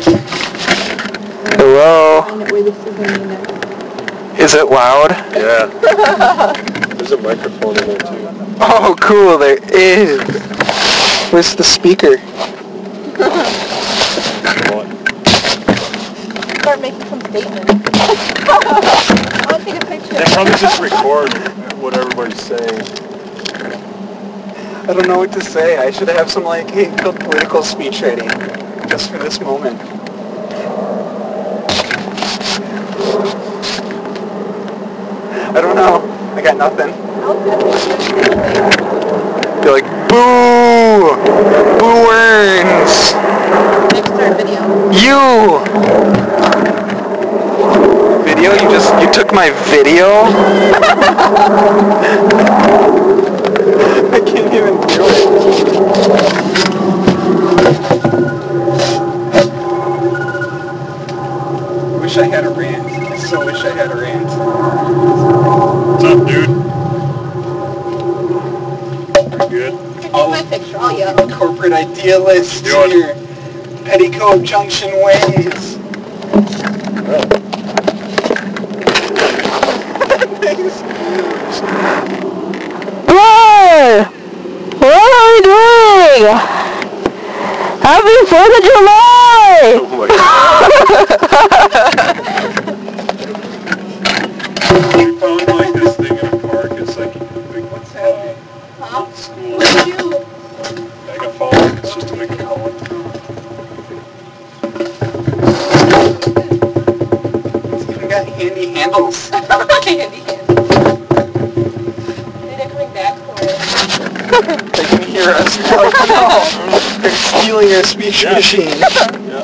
Hello? Is it loud? Yeah. There's a microphone in there too. Oh, cool, there is. Where's the speaker? Start making some statements. I'll take a picture. They probably just record what everybody's saying. I don't know what to say. I should have some, like, political speech ready. Just for this moment. I don't know. I got nothing. Be like, boo! Boo earns! Next start video. You! Video? You took my video? I can't even do it. Wish I had a rant. I so wish I had a rant. What's up, dude? Pretty good? Take my picture, I'll yell. Corporate idealists here. Petticoat Junction ways. Hey! What are we doing? Happy 4th of July! Oh my god. We found like this thing in a park. It's like what's that? Huh? School. What did you do? Megaphone. It's just a megaphone. It's even got handy handles. Handy hands. They're coming back for it. They can hear us. They're like, no, they're stealing our speech machine. Yeah.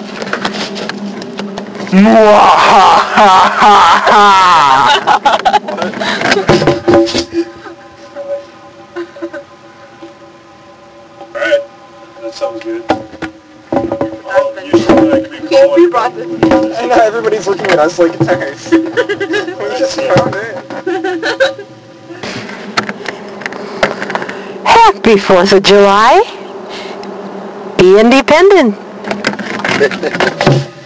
Alright. That sounds good. Oh, you should We brought this. I know, everybody's looking at us like it's ours. We just found it. Happy 4th of July. Be independent.